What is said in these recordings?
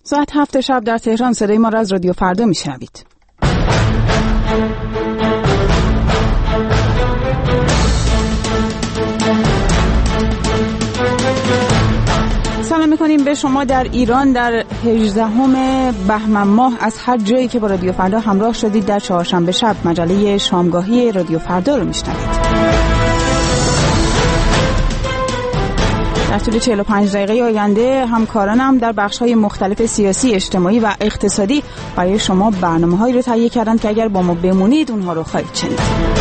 ساعت 7 شب در تهران صدای ما را از رادیو فردا میشنوید. سلام میکنیم به شما در ایران در 18 بهمن ماه از هر جایی که با رادیو فردا همراه شدید. در چهارشنبه شب مجله شامگاهی رادیو فردا رو میشنوید. در طول 45 دقیقه آینده همکارانم در بخش‌های مختلف سیاسی، اجتماعی و اقتصادی برای شما برنامه‌هایی رو تهیه کردن که اگر با ما بمونید اونها رو خواهید شنید.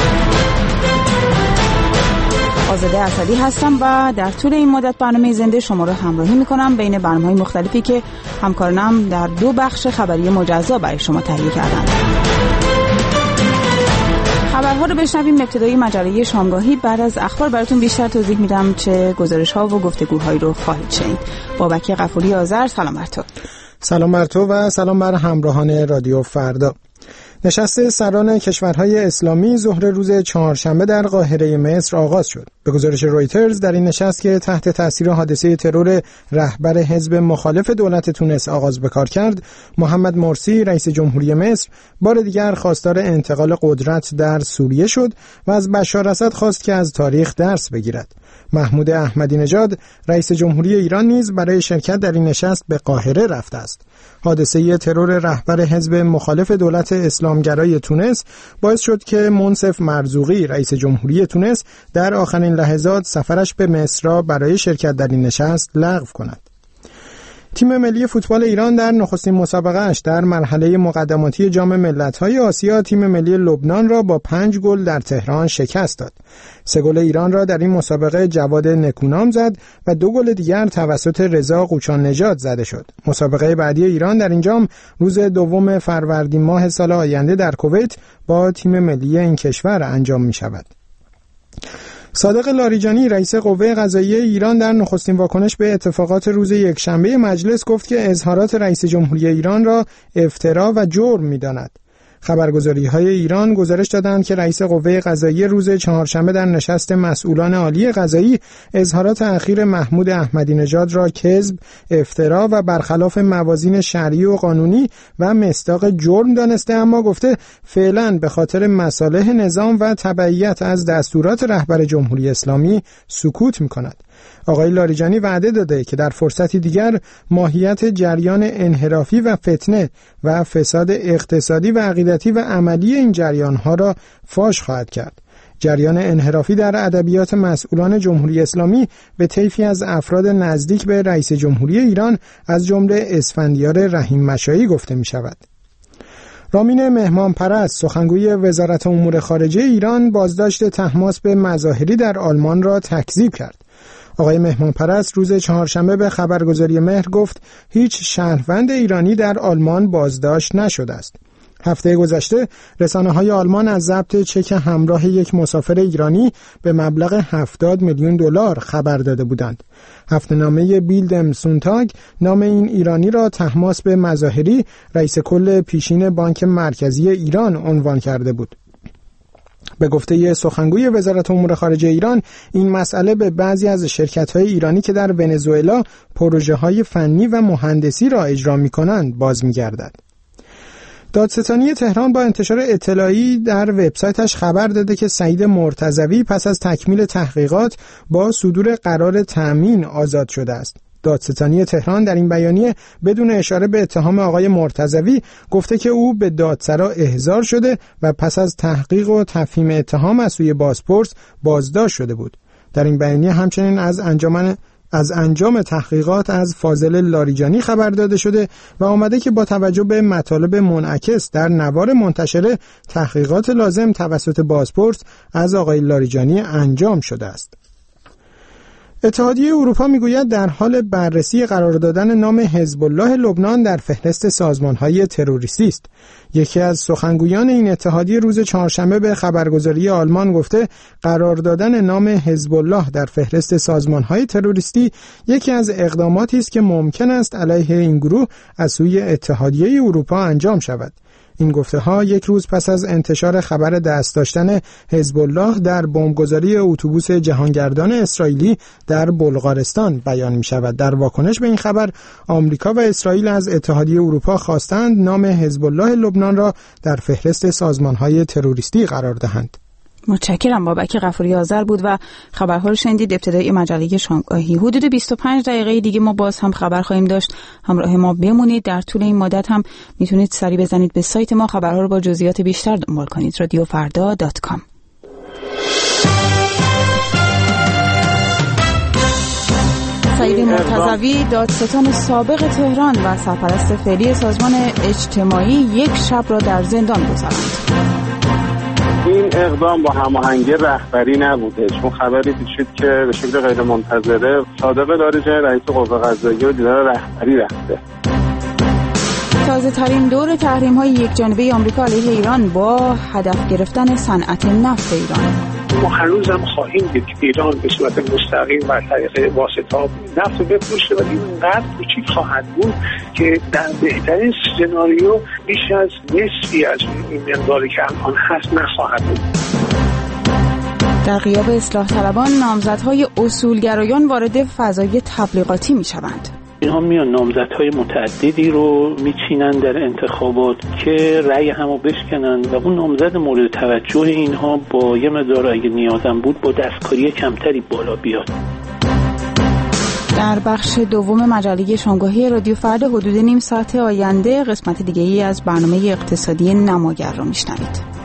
آزاده اسدی هستم و در طول این مدت برنامه زنده شما رو همراهی می‌کنم بین برنامه‌های مختلفی که همکارانم در 2 بخش خبری مجزا برای شما تهیه کردن. خبرها رو بشنویم. ابتدای مجله شامگاهی. بعد از اخبار براتون بیشتر توضیح میدم چه گزارش‌ها و گفتگوهایی رو خواهید شنید. بابک غفوری آذر، سلام بر تو. سلام بر تو و سلام بر همراهان رادیو فردا. نشست سران کشورهای اسلامی ظهر روز چهارشنبه در قاهره مصر آغاز شد. به گزارش رویترز در این نشست که تحت تاثیر حادثه ترور رهبر حزب مخالف دولت تونس آغاز به کار کرد، محمد مرسی رئیس جمهوری مصر بار دیگر خواستار انتقال قدرت در سوریه شد و از بشار اسد خواست که از تاریخ درس بگیرد. محمود احمدی نژاد رئیس جمهوری ایران نیز برای شرکت در این نشست به قاهره رفته است. حادثه ترور رهبر حزب مخالف دولت اسلامگرای تونس باعث شد که منصف مرزوقی رئیس جمهوری تونس در آخرین لحظات سفرش به مصر را برای شرکت در این نشست لغو کند. تیم ملی فوتبال ایران در نخستین مسابقه‌اش در مرحله مقدماتی جام ملت‌های آسیا تیم ملی لبنان را با 5 گل در تهران شکست داد. 3 گل ایران را در این مسابقه جواد نکونام زد و 2 گل دیگر توسط رضا قوچان نژاد زده شد. مسابقه بعدی ایران در این جام روز 2 فروردین ماه سال آینده در کویت با تیم ملی این کشور انجام می‌شود. صادق لاریجانی رئیس قوه قضاییه ایران در نخستین واکنش به اتفاقات روز یکشنبه مجلس گفت که اظهارات رئیس جمهوری ایران را افترا و جرم می‌داند. خبرگزاری‌های ایران گزارش دادند که رئیس قوه قضاییه روز چهارشنبه در نشست مسئولان عالی قضایی اظهارات اخیر محمود احمدی نژاد را کذب، افترا و برخلاف موازین شرعی و قانونی و مصداق جرم دانسته، اما گفته فعلا به خاطر مصالح نظام و تبعیت از دستورات رهبر جمهوری اسلامی سکوت می‌کند. آقای لاریجانی وعده داده که در فرصتی دیگر ماهیت جریان انحرافی و فتنه و فساد اقتصادی و عقیدتی و عملی این جریان‌ها را فاش خواهد کرد. جریان انحرافی در ادبیات مسئولان جمهوری اسلامی به طیفی از افراد نزدیک به رئیس جمهوری ایران از جمله اسفندیار رحیم مشایی گفته می شود. رامین مهمانپرست سخنگوی وزارت امور خارجه ایران بازداشت طهماسب مظاهری در آلمان را تکذیب کرد. آقای مهمانپرست روز چهارشنبه به خبرگزاری مهر گفت هیچ شهروند ایرانی در آلمان بازداشت نشده است. هفته گذشته رسانه‌های آلمان از ضبط چک همراه یک مسافر ایرانی به مبلغ 70 میلیون دلار خبر داده بودند. هفته‌نامه بیلدم سونتاگ نام این ایرانی را طهماسب مظاهری رئیس کل پیشین بانک مرکزی ایران عنوان کرده بود. به گفته سخنگوی وزارت امور خارجه ایران، این مسئله به بعضی از شرکت‌های ایرانی که در ونزوئلا پروژه‌های فنی و مهندسی را اجرا می‌کنند باز می‌گردد. دادستانی تهران با انتشار اطلاعی در وبسایتش خبر داده که سعید مرتضوی پس از تکمیل تحقیقات با صدور قرار تأمین آزاد شده است. دادستانی تهران در این بیانیه بدون اشاره به اتهام آقای مرتضوی گفته که او به دادسرا احضار شده و پس از تحقیق و تفهیم اتهام از سوی بازپرس بازداشت شده بود. در این بیانیه همچنین از انجام تحقیقات از فاضل لاریجانی خبر داده شده و آمده که با توجه به مطالب منعکس در نوار منتشره تحقیقات لازم توسط بازپرس از آقای لاریجانی انجام شده است. اتحادیه اروپا میگوید در حال بررسی قرار دادن نام حزب الله لبنان در فهرست سازمان‌های تروریستی است. یکی از سخنگویان این اتحادیه روز چهارشنبه به خبرگزاری آلمان گفته قرار دادن نام حزب الله در فهرست سازمان‌های تروریستی یکی از اقداماتی است که ممکن است علیه این گروه از سوی اتحادیه اروپا انجام شود. این گفته‌ها یک روز پس از انتشار خبر دست داشتن حزب الله در بمبگذاری اتوبوس جهانگردان اسرائیلی در بلغارستان بیان می‌شود. در واکنش به این خبر آمریکا و اسرائیل از اتحادیه اروپا خواستند نام حزب الله لبنان را در فهرست سازمان‌های تروریستی قرار دهند. متشکرم. بابک غفوری آذر بود و خبرها رو شنیدید. ابتدای مجله شامگاهی. حدود 25 دقیقه دیگه ما باز هم خبر خواهیم داشت. همراه ما بمونید. در طول این مدت هم میتونید سری بزنید به سایت ما، خبرها رو با جزئیات بیشتر دنبال کنید. radiofarda.com. سعید مرتضوی دادستان سابق تهران و سرپرست فعلی سازمان اجتماعی یک شب را در زندان گذراند. این اقدام با هماهنگی رهبری نبوده، چون خبری پیچید که به شکل غیر منتظره صادق لارجانی رئیس قوه قضاییه و دیدار رهبری رفته. تازه ترین دور تحریم های یک جانبه آمریکا علیه ایران با هدف گرفتن صنعت نفت ایران. ما هنوز هم خواهیم دید که ایران به صورت مستقیم و طریق واسطه نفت رو بفروشه، ولی اینقدر کوچیک خواهد بود که در بهترین سناریو بیش از نصفی از این مقداری که الان هست نخواهد بود. در غیاب اصلاح طلبان نامزدهای اصولگرایان وارد فضای تبلیغاتی می شوند. اینها میان نامزدهای متعددی رو میچینن در انتخابات که رأی همو بشکنن و اون نامزد مورد توجه اینها با یه مقدار اگه نیازم بود با دستکاری کمتری بالا بیاد. در بخش دوم مجله شامگاهی رادیو فردا حدود نیم ساعت آینده قسمت دیگه‌ای از برنامه اقتصادی نماگر رو میشنوید.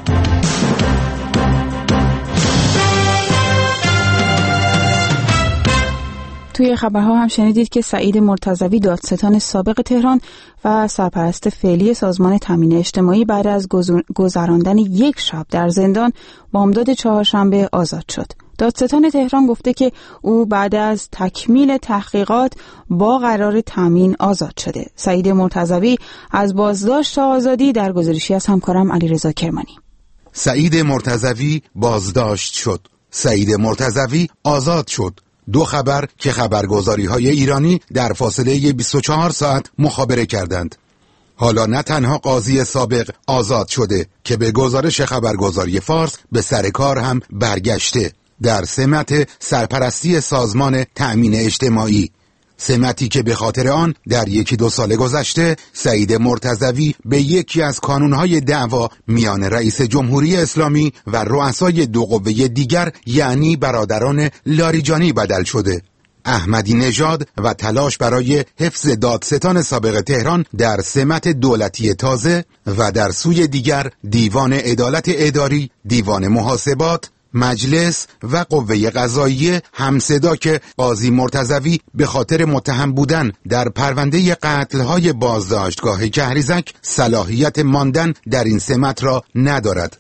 توی خبرها هم شنیدید که سعید مرتضوی دادستان سابق تهران و سرپرست فعلی سازمان تامین اجتماعی بعد از گذراندن یک شب در زندان بامداد چهارشنبه آزاد شد. دادستان تهران گفته که او بعد از تکمیل تحقیقات با قرار تامین آزاد شده. سعید مرتضوی از بازداشت تا آزادی در گزارشی از همکارم علیرضا کرمانی. سعید مرتضوی بازداشت شد. سعید مرتضوی آزاد شد. دو خبر که خبرگزاری‌های ایرانی در فاصله 24 ساعت مخابره کردند. حالا نه تنها قاضی سابق آزاد شده که به گزارش خبرگزاری فارس به سر کار هم برگشته در سمت سرپرستی سازمان تأمین اجتماعی، سمتی که به خاطر آن در 1-2 سال گذشته سعید مرتضوی به یکی از کانونهای دعوا میان رئیس جمهوری اسلامی و رؤسای دو قوه دیگر یعنی برادران لاریجانی بدل شده. احمدی نژاد و تلاش برای حفظ دادستان سابق تهران در سمت دولتی تازه و در سوی دیگر دیوان عدالت اداری، دیوان محاسبات، مجلس و قوه قضاییه همصدا که قاضی مرتضوی به خاطر متهم بودن در پرونده قتل‌های بازداشتگاه کهریزک صلاحیت ماندن در این سمت را ندارد.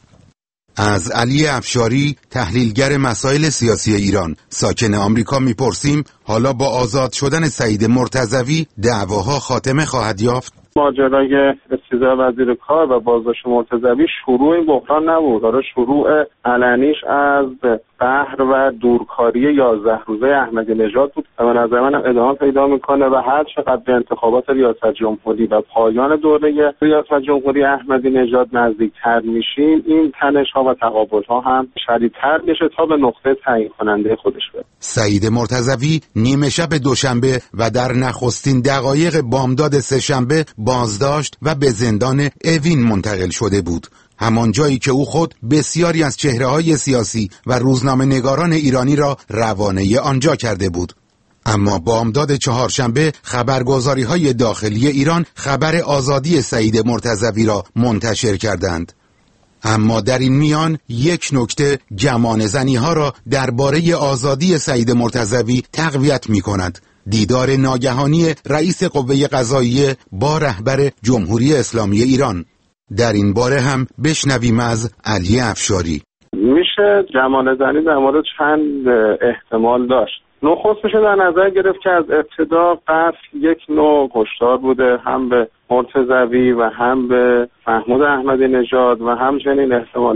از علی افشاری تحلیلگر مسائل سیاسی ایران ساکن آمریکا میپرسیم حالا با آزاد شدن سعید مرتضوی دعواها خاتمه خواهد یافت؟ ماجرای استیضاح وزیر کار و بازداشت مرتضوی شروع این بحران نبود، داره شروع علنیش از قهر و دورکاری 11 روزه احمدی نژاد بود و به نظر من ادامه پیدا میکنه و هر چقدر به انتخابات ریاست جمهوری و پایان دوره ریاست جمهوری احمدی نژاد نزدیکتر میشیم این تنش‌ها و تقابل‌ها هم شدیدتر میشه تا به نقطه تعیین کننده خودش برسه. سعید مرتضوی نیمه شب دوشنبه و در نخستین دقایق بامداد سه‌شنبه بازداشت و به زندان اوین منتقل شده بود، همان جایی که او خود بسیاری از چهره‌های سیاسی و روزنامه‌نگاران ایرانی را روانه آنجا کرده بود. اما بامداد چهارشنبه خبرگزاری‌های داخلی ایران خبر آزادی سعید مرتضوی را منتشر کردند. اما در این میان یک نکته گمانه‌زنی‌ها را درباره آزادی سعید مرتضوی تقویت می‌کند: دیدار ناگهانی رئیس قوه قضاییه با رهبر جمهوری اسلامی ایران. در این باره هم بشنویم از علی افشاری. میشه گمانه‌زنی در مورد چند احتمال داشت. نخست میشه در نظر گرفت که از ابتدا قتل یک نوع کشتار بوده، هم به مرتضوی و هم به محمود احمدی نژاد و همچنین احتمالاً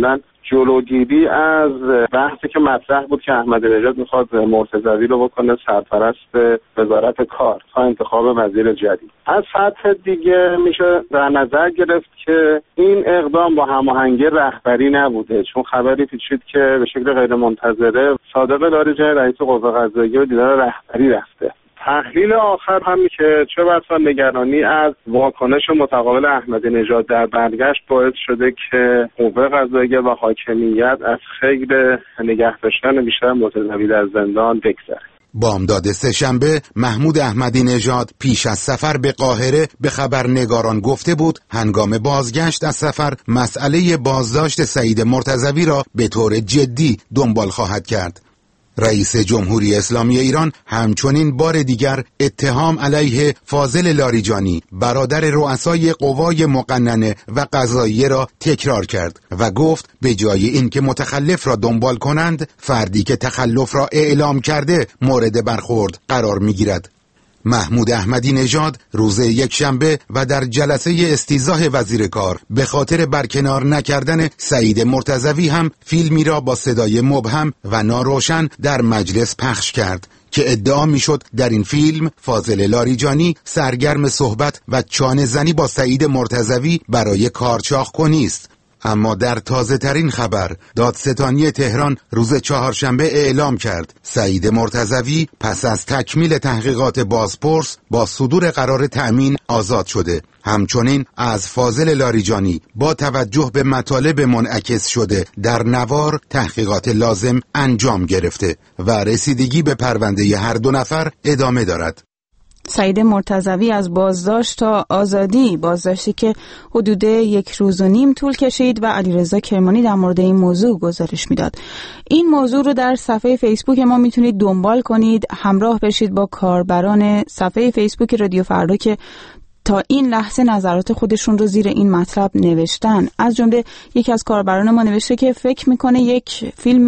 جلوگیری از بحثی که مطرح بود که احمدی نژاد میخواد مرتضوی رو بکنه سرپرست وزارت کار تا انتخاب وزیر جدید. از سطح دیگه میشه در نظر گرفت که این اقدام با هماهنگی رهبری نبوده، چون خبری پیچید که به شکل غیر منتظره صادق لاریجانی رئیس قوه قضاییه و دیدار رهبری رفته. تحلیل آخر همین که چه بسا نگرانی از واکنش متقابل احمدی نژاد در برگشت باعث شده که قوه قضاییه و حاکمیت از خیر نگه داشتن بیشتر مرتضوی در زندان بگذره. بامداد سه‌شنبه محمود احمدی نژاد پیش از سفر به قاهره به خبرنگاران گفته بود هنگام بازگشت از سفر مسئله بازداشت سعید مرتضوی را به طور جدی دنبال خواهد کرد. رئیس جمهوری اسلامی ایران همچنین بار دیگر اتهام علیه فاضل لاریجانی برادر رؤسای قوای مقننه و قضاییه را تکرار کرد و گفت به جای اینکه متخلف را دنبال کنند فردی که تخلف را اعلام کرده مورد برخورد قرار می‌گیرد. محمود احمدی نژاد روز یکشنبه و در جلسه استیضاح وزیر کار به خاطر برکنار نکردن سعید مرتضوی هم فیلمی را با صدای مبهم و ناروشن در مجلس پخش کرد که ادعا میشد در این فیلم فاضل لاریجانی سرگرم صحبت و چانه زنی با سعید مرتضوی برای کارچاخ کنی است. اما در تازه ترین خبر دادستانی تهران روز چهارشنبه اعلام کرد سعید مرتضوی پس از تکمیل تحقیقات بازپرس با صدور قرار تأمین آزاد شده. همچنین از فاضل لاریجانی با توجه به مطالب منعکس شده در نوار تحقیقات لازم انجام گرفته و رسیدگی به پرونده هر دو نفر ادامه دارد. سعید مرتضوی از بازداشت تا آزادی، بازداشتی که حدود 1.5 روز طول کشید و علیرضا کرمانی در مورد این موضوع گزارش میداد. این موضوع رو در صفحه فیسبوک ما میتونید دنبال کنید، همراه بشید با کاربران صفحه فیسبوک رادیو فردا که تا این لحظه نظرات خودشون رو زیر این مطلب نوشتن. از جمله یکی از کاربران ما نوشته که فکر میکنه یک فیلم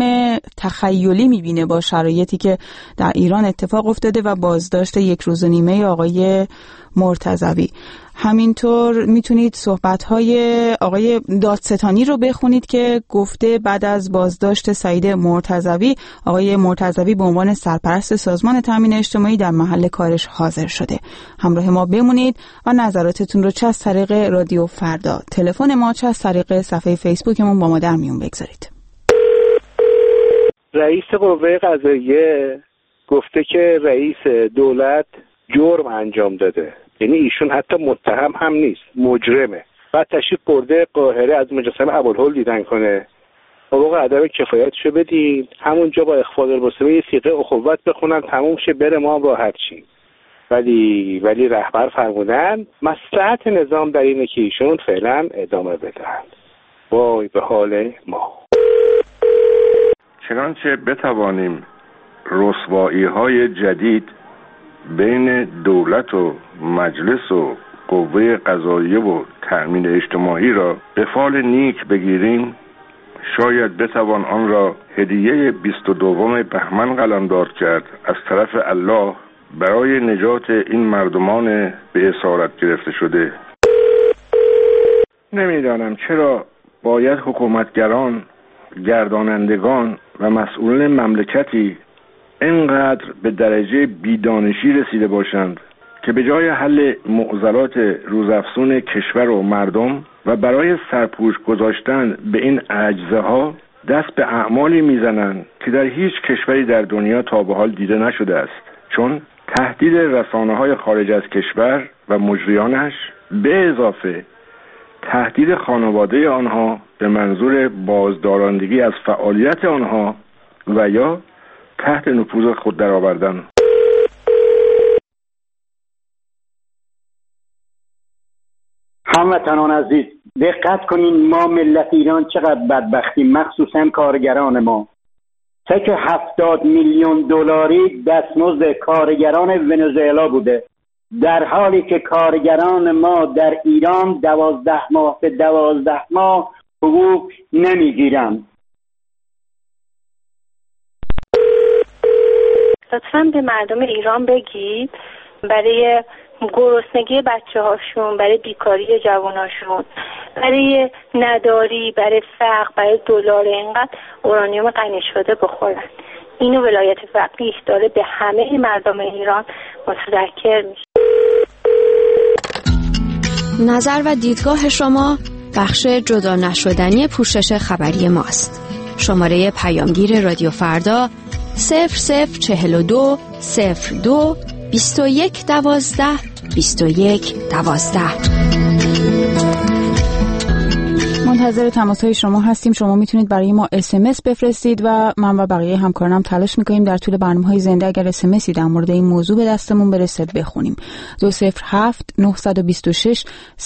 تخیلی میبینه با شرایطی که در ایران اتفاق افتاده و بازداشت 1.5 روز آقای مرتضوی. همینطور میتونید صحبت‌های آقای دادستانی رو بخونید که گفته بعد از بازداشت سعید مرتضوی، آقای مرتضوی به عنوان سرپرست سازمان تامین اجتماعی در محل کارش حاضر شده. همراه ما بمونید و نظراتتون رو چه از طریق رادیو فردا، تلفن ما، چه از طریق صفحه فیسبوکمون با ما در میون بگذارید. رئیس قوه قضاییه گفته که رئیس دولت جرم انجام داده، یعنی ایشون حتی متهم هم نیست، مجرمه. بعد تشریف برده قاهره از مجسمه ابوالهول دیدن کنه. حقوق ادب کفایتشو بدین، همونجا با اخفاء الرسوم یه صیغه اخوت بخونن، تموم شه، بره، ما راحت شیم. ولی رهبر فرمودن مصلحت نظام در اینه که ایشون فعلا ادامه بدن. وای به حال ما. چنانچه بتوانیم رسوایی‌های جدید بین دولت و مجلس و قوه قضاییه و تأمین اجتماعی را به فال نیک بگیریم، شاید بتوان آن را هدیه 22 بهمن قلمداد کرد از طرف الله برای نجات این مردمان به اسارت گرفته شده. نمیدانم چرا باید حکومتگران، گردانندگان و مسئولین مملکتی اینقدر به درجه بیدانشی رسیده باشند که به جای حل معضلات روزافزون کشور و مردم و برای سرپوش گذاشتن به این عجزه ها دست به اعمالی میزنند که در هیچ کشوری در دنیا تا به حال دیده نشده است، چون تهدید رسانه‌های خارج از کشور و مجریانش به اضافه تهدید خانواده آنها به منظور بازدارندگی از فعالیت آنها و یا تحت نفوذ خود درآوردن. هموطنان عزیز دقت کنین، ما ملت ایران چقدر بدبختیم، مخصوصا کارگران ما. فکر 70 میلیون دلاری دستمزد کارگران ونزوئلا بوده، در حالی که کارگران ما در ایران 12 ماه به 12 ماه حقوق نمیگیرن. لطفاً به مردم ایران بگید برای گرسنگی بچه‌هاشون، برای بیکاری جواناشون، برای نداری، برای فقر، برای دلار اینقدر اورانیوم غنی شده بخورن. اینو ولایت فقیه داره به همه مردم ایران متذکر میشه. نظر و دیدگاه شما بخش جدا نشدنی پوشش خبری ماست. شماره پیامگیر رادیو فردا 0042 02 21 12 21 12. منتظر تماس‌های شما هستیم. شما میتونید برای ما SMS بفرستید و من و بقیه همکارانم تلاش میکنیم در طول برنامه‌های زنده اگر SMSی در مورد این موضوع به دستمون برسه بخونیم. 207 926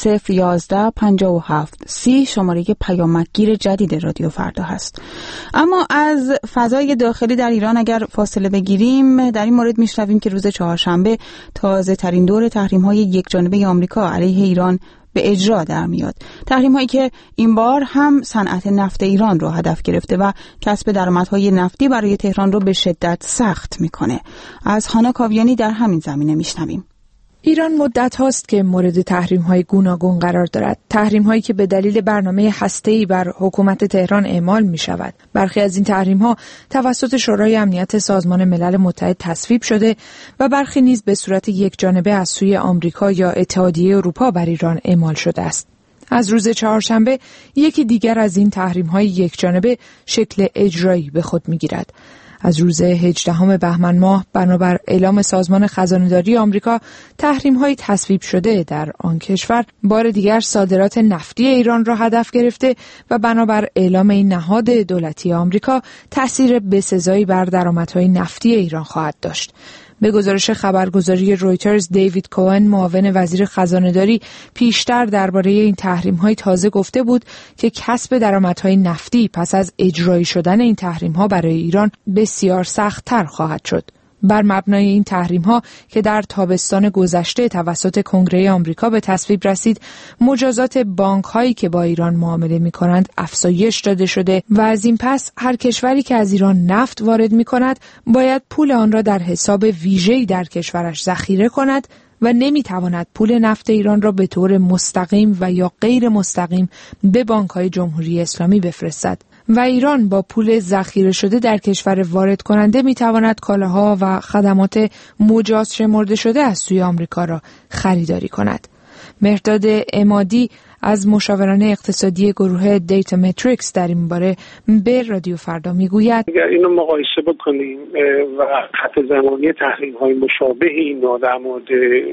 011 57 30 شماره پیامگیر جدید رادیو فردا هست. اما از فضای داخلی در ایران اگر فاصله بگیریم، در این مورد میشنویم که روز چهارشنبه تازه ترین دور تحریم‌های یکجانبه آمریکا علیه ایران به اجرا در میاد. تحریم هایی که این بار هم صنعت نفت ایران رو هدف گرفته و کسب درآمدهای نفتی برای تهران رو به شدت سخت میکنه. از هانا کاویانی در همین زمینه میشنویم. ایران مدت هاست که مورد تحریم های گوناگون قرار دارد. تحریم هایی که به دلیل برنامه هسته‌ای بر حکومت تهران اعمال می شود. برخی از این تحریم ها توسط شورای امنیت سازمان ملل متحد تصویب شده و برخی نیز به صورت یکجانبه از سوی آمریکا یا اتحادیه اروپا بر ایران اعمال شده است. از روز چهارشنبه یکی دیگر از این تحریم های یکجانبه شکل اجرایی به خود می گیرد. از روز 18 بهمن ماه بنابر اعلام سازمان خزانه‌داری آمریکا تحریم‌های تصویب شده در آن کشور بار دیگر صادرات نفتی ایران را هدف گرفته و بنابر اعلام این نهاد دولتی آمریکا تأثیر بسزایی بر درآمدهای نفتی ایران خواهد داشت. به گزارش خبرگزاری رویترز، دیوید کوهن معاون وزیر خزانه‌داری پیشتر درباره این تحریم‌های تازه گفته بود که کسب درآمدهای نفتی پس از اجرایی شدن این تحریم‌ها برای ایران بسیار سخت‌تر خواهد شد. بر مبنای این تحریم‌ها که در تابستان گذشته توسط کنگره آمریکا به تصویب رسید، مجازات بانک‌هایی که با ایران معامله می‌کنند افزایش داده شده و از این پس هر کشوری که از ایران نفت وارد می‌کند باید پول آن را در حساب ویژه‌ای در کشورش ذخیره کند و نمی‌تواند پول نفت ایران را به طور مستقیم و یا غیر مستقیم به بانک‌های جمهوری اسلامی بفرستد. و ایران با پول ذخیره شده در کشور وارد کننده میتواند کالاها و خدمات مجاز شمرده شده از سوی آمریکا را خریداری کند. مهرداد عمادی از مشاوران اقتصادی گروه دیتا متریکس در این باره به رادیو فردا میگوید اگر اینو مقایسه بکنیم و خط زمانی تحریم‌های مشابه این در مورد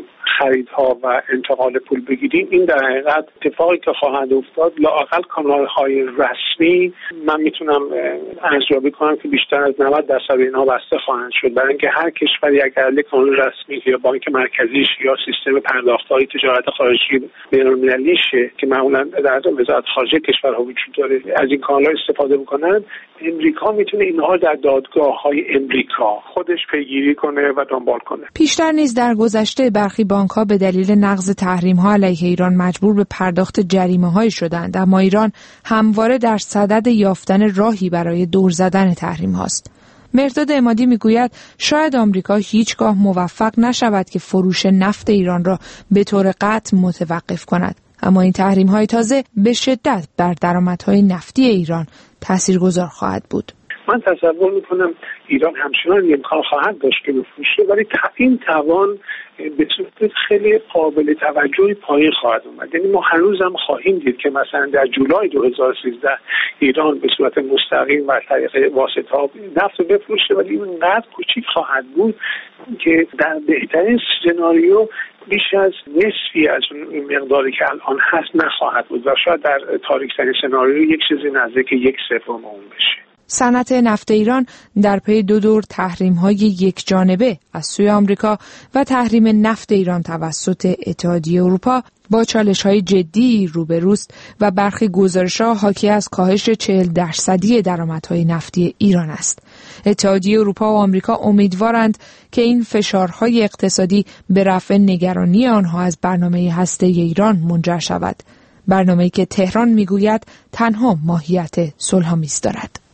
خریدها و انتقال پول بگیریم، این در حقیقت اتفاقی که خواهد افتاد لااقل کانال‌های رسمی من میتونم ارزیابی کنم که بیشتر از 90% اینها بسته خواهند شد، برای اینکه هر کشوری اگر کانال رسمی یا بانک مرکزیش یا سیستم پرداخت‌های تجارت خارجی بین‌المللیشه که معمولا در وزارت خارجه کشورها وجود داره از این کانال‌ها استفاده می‌کنن، امریکا میتونه اینها در دادگاه‌های امریکا خودش پیگیری کنه و دنبال کنه. پیشتر نیز در گذشته برخی بانک‌ها به دلیل نقض تحریم‌ها علیه ایران مجبور به پرداخت جریمه‌های شدند، اما ایران همواره در صدد یافتن راهی برای دور زدن تحریم‌هاست. مهرداد عمادی میگوید شاید آمریکا هیچگاه موفق نشود که فروش نفت ایران را به طور قطع متوقف کند، اما این تحریم‌های تازه به شدت بر درآمدهای نفتی ایران تاثیرگذار خواهد بود. من تصور میکنم ایران همچنان امکان خواهد داشت که بفروشه، ولی این توان به صورت خیلی قابل توجهی پایین خواهد اومد. یعنی ما هنوزم خواهیم دید که مثلا در جولای 2013 ایران به صورت مستقیم و طریق واسطه‌ها نفت بفروشه، ولی اینقدر کوچیک خواهد بود که در بهترین سناریو بیش از نصفی از اون مقداری که الان هست نخواهد بود و شاید در تاریک‌ترین سناریو یک چیزی نزدیک 1/3 اون بشه. صنعت نفت ایران در پی 2 دور تحریم‌های یکجانبه از سوی آمریکا و تحریم نفت ایران توسط اتحادیه اروپا با چالش‌های جدی روبروست و برخی گزارش‌ها حاکی از کاهش 40% درآمدهای نفتی ایران است. اتحادیه اروپا و آمریکا امیدوارند که این فشارهای اقتصادی به رفع نگرانی آنها از برنامه هسته‌ای ایران منجر شود. برنامه‌ای که تهران می‌گوید تنها ماهیت صلح‌آمیز دارد.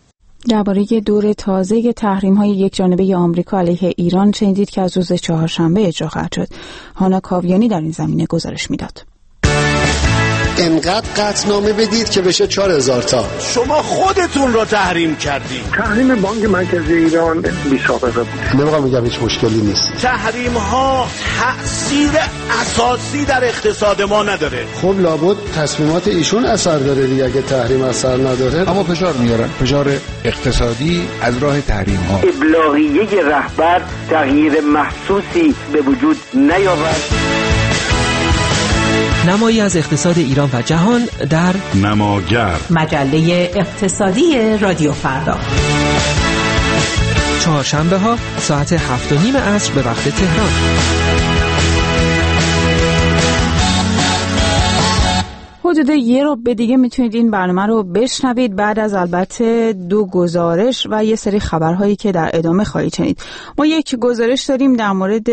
درباره دور تازه تحریم‌های یکجانبه آمریکا علیه ایران شنیدید که از روز چهارشنبه اجرا خواهد شد. هانا کاویانی در این زمینه گزارش میداد. انقدر قطعنامه بدید که بشه 4000 تا. شما خودتون رو تحریم کردید. تحریم بانک مرکزی ایران بی سابقه بود. نمی‌خوام بگم هیچ مشکلی نیست. تحریم ها تأثیر اساسی در اقتصاد ما نداره. خب لابد تصمیمات ایشون اثر داره دیگه. اگه تحریم اثر نداره اما فشار میارن، فشار اقتصادی از راه تحریم ها. ابلاغیه رهبر تغییر محسوسی به وجود نیاورد. نمایی از اقتصاد ایران و جهان در نماگر، مجله اقتصادی رادیو فردا. چهارشنبه ها ساعت 7:30 عصر به وقت تهران. حدود یه رو به دیگه میتونید این برنامه رو بشنوید، بعد از البته 2 گزارش و یه سری خبرهایی که در ادامه خواهید شنید. ما یک گزارش داریم در مورد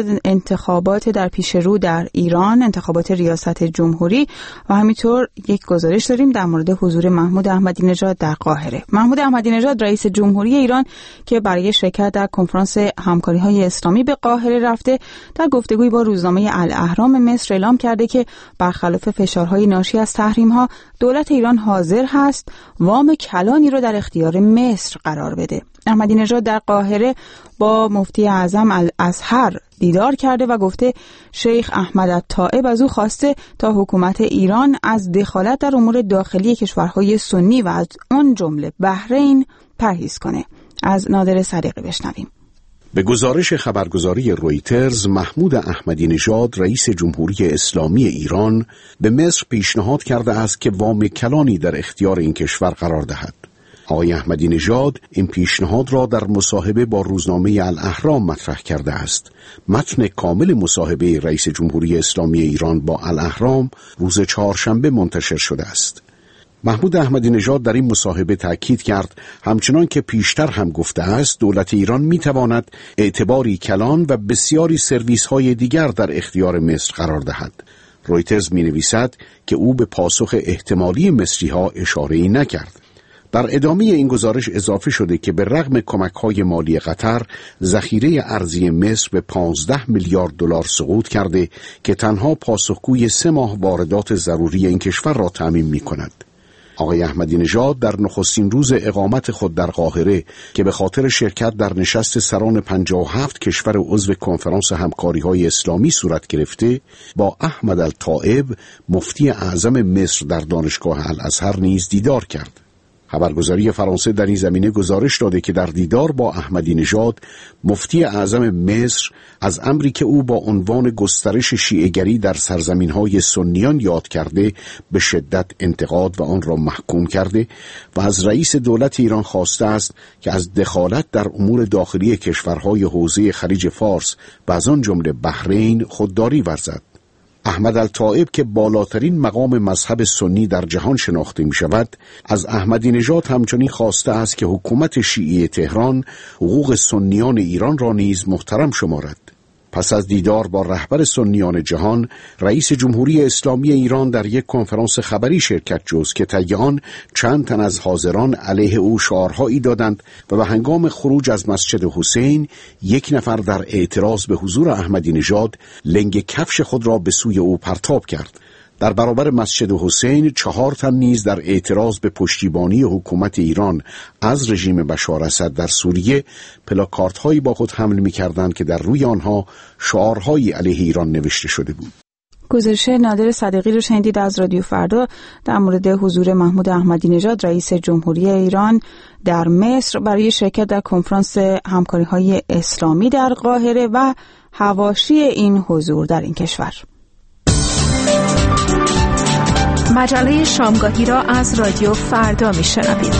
انتخابات در پیش رو در ایران، انتخابات ریاست جمهوری، و همینطور یک گزارش داریم در مورد حضور محمود احمدی نژاد در قاهره. محمود احمدی نژاد رئیس جمهوری ایران که برای شرکت در کنفرانس همکاری‌های اسلامی به قاهره رفته، در گفتگویی با روزنامه الاهرام مصر اعلام کرده که برخلاف فشارهای ناشی از تحریم‌ها دولت ایران حاضر هست وام کلانی رو در اختیار مصر قرار بده. احمدی نژاد در قاهره با مفتی اعظم الازهر دیدار کرده و گفته شیخ احمد الطائب از او خواسته تا حکومت ایران از دخالت در امور داخلی کشورهای سنی و از اون جمله بحرین پرهیز کنه. از نادر صدیقی بشنویم. به گزارش خبرگزاری رویترز، محمود احمدی نژاد رئیس جمهوری اسلامی ایران به مصر پیشنهاد کرده است که وام کلانی در اختیار این کشور قرار دهد. آقای احمدی نژاد این پیشنهاد را در مصاحبه با روزنامه الاهرام مطرح کرده است. متن کامل مصاحبه رئیس جمهوری اسلامی ایران با الاهرام روز چهارشنبه منتشر شده است. محمود احمدی نژاد در این مصاحبه تأکید کرد همچنان که پیشتر هم گفته است دولت ایران میتواند اعتباری کلان و بسیاری سرویس های دیگر در اختیار مصر قرار دهد. رویترز می نویسد که او به پاسخ احتمالی مصری ها اشاره‌ای نکرد. در ادامه این گزارش اضافه شده که به رغم کمک‌های مالی قطر، ذخیره ارزی مصر به 15 میلیارد دلار سقوط کرده که تنها پاسخگوی 3 ماه واردات ضروری این کشور را تأمین می‌کند. آقای احمدی نژاد در نخستین روز اقامت خود در قاهره که به خاطر شرکت در نشست سران 57 کشور عضو کنفرانس همکاری‌های اسلامی صورت گرفته، با احمد الطائب مفتی اعظم مصر در دانشگاه الازهر نیز دیدار کرد. خبرگزاری فرانسه در این زمینه گزارش داده که در دیدار با احمدی نژاد مفتی اعظم مصر از امری که او با عنوان گسترش شیعه‌گری در سرزمین‌های سنیان یاد کرده به شدت انتقاد و آن را محکوم کرده و از رئیس دولت ایران خواسته است که از دخالت در امور داخلی کشورهای حوزه خلیج فارس و از آن جمله بحرین خودداری ورزد. احمد الطائب که بالاترین مقام مذهب سنی در جهان شناخته می شود، از احمدی نژاد همچنین خواسته است که حکومت شیعی تهران حقوق سنیان ایران را نیز محترم شمارد. پس از دیدار با رهبر سنیان جهان، رئیس جمهوری اسلامی ایران در یک کنفرانس خبری شرکت جست که طی آن چند تن از حاضران علیه او شعارهایی دادند و به هنگام خروج از مسجد حسین 1 نفر در اعتراض به حضور احمدی نژاد لنگ کفش خود را به سوی او پرتاب کرد. در برابر مسجد حسین 4 تن نیز در اعتراض به پشتیبانی حکومت ایران از رژیم بشار اسد در سوریه پلاکاردهایی با خود حمل می‌کردند که در روی آنها شعارهایی علیه ایران نوشته شده بود. گزارش نادر صدیقی رو شنیدید از رادیو فردا در مورد حضور محمود احمدی نژاد رئیس جمهوری ایران در مصر برای شرکت در کنفرانس همکاری‌های اسلامی در قاهره و حواشی این حضور در این کشور. مجله شامگاهی را از رادیو فردا میشنوید.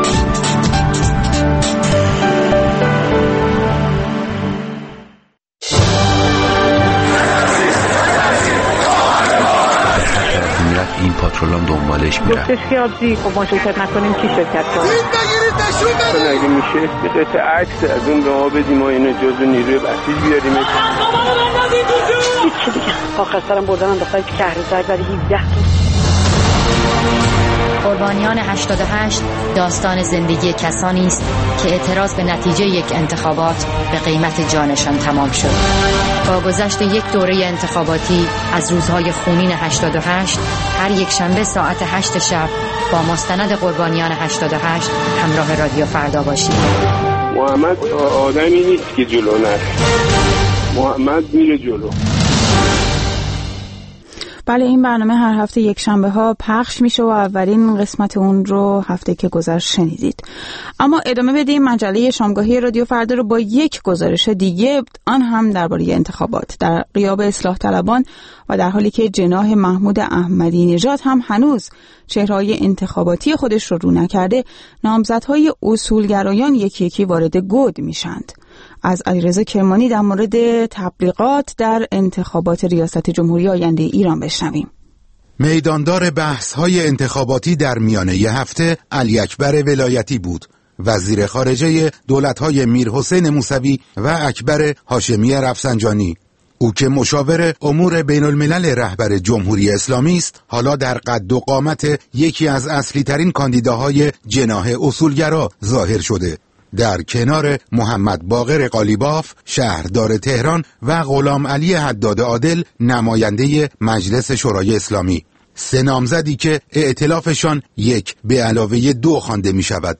این پاترولام دنبالش میرن. گفتش که آبجی خب ما شرکت نکنیم کی شرکت کنه؟ این بگیرید نشون بدید. اگه میشه یه قطعه عکس از اون به ما بدیم ما اینو جزو نیروی بسیج بیاریم. هیچ دیگه. آخر سرم بردن انداختن که کهرزار برای 17 تا. قربانیان 88 داستان زندگی کسانی است که اعتراض به نتیجه یک انتخابات به قیمت جانشان تمام شد. با گذشت یک دوره انتخاباتی از روزهای خونین 88 هر یک شنبه ساعت 8 شب با مستند قربانیان 88 همراه رادیو فردا باشید. محمد آدمی نیست که جلو نره. محمد میره جلو. بله، این برنامه هر هفته یک شنبه ها پخش میشه و اولین قسمت اون رو هفته که گذشت شنیدید. اما ادامه بدیم مجله شامگاهی رادیو فردا رو با یک گزارش دیگه، آن هم درباره انتخابات در غیاب اصلاح طلبان و در حالی که جناح محمود احمدی نژاد هم هنوز چهره‌های انتخاباتی خودش رو نکرده، نامزدهای اصولگرایان یکی یکی وارد گود میشند. از علیرضا کرمانی در مورد تبلیغات در انتخابات ریاست جمهوری آینده ایران بشنویم. میداندار بحث‌های انتخاباتی در میانه هفته علی اکبر ولایتی بود، وزیر خارجه دولت‌های میرحسین موسوی و اکبر هاشمی رفسنجانی. او که مشاور امور بین الملل رهبر جمهوری اسلامی است، حالا در قد و قامت یکی از اصلی ترین کاندیداهای جناح اصولگرا ظاهر شده، در کنار محمد باقر قالیباف شهردار تهران و غلام علی حداد عادل نماینده مجلس شورای اسلامی. سه نامزدی که ائتلافشان 1 به علاوه 2 خوانده می شود.